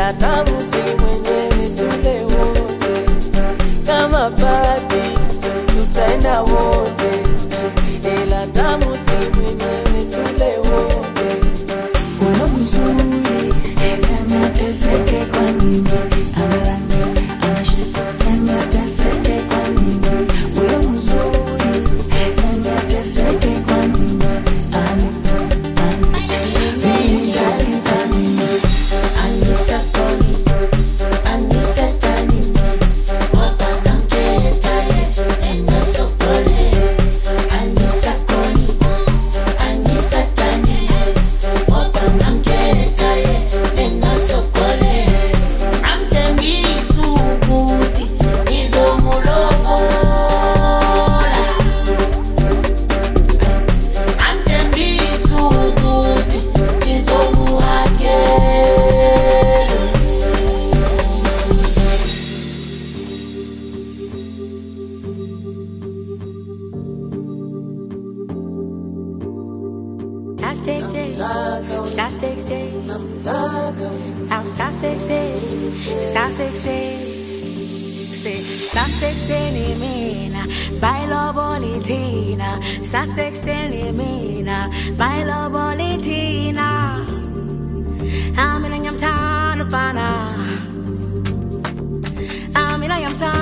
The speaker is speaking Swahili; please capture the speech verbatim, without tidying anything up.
ila tamu si mwenyewe, tule wote kama pati tutaenda wote, ila tamu si mwenyewe, tule wote. Uyo mzuri anateseke kwa nini? Anarani anashika anateseke kwa nini? Uyo mzuri anateseke kwa nini? Ani ani jali tani anisa koni anisa tani wapaka mketa ye enda sokole anisa koni anisa tani wapaka mketa ye enda sokole amtembi subuti izo mulobola amtembi subuti izo muhakelo. That's sexy, that's sexy, I'm so sexy, so sexy. Say, so sexy ni mina, bailo bolitina, so sexy ni mina, bailo bolitina. I'm in a yam tan fana, I'm in a yam tan.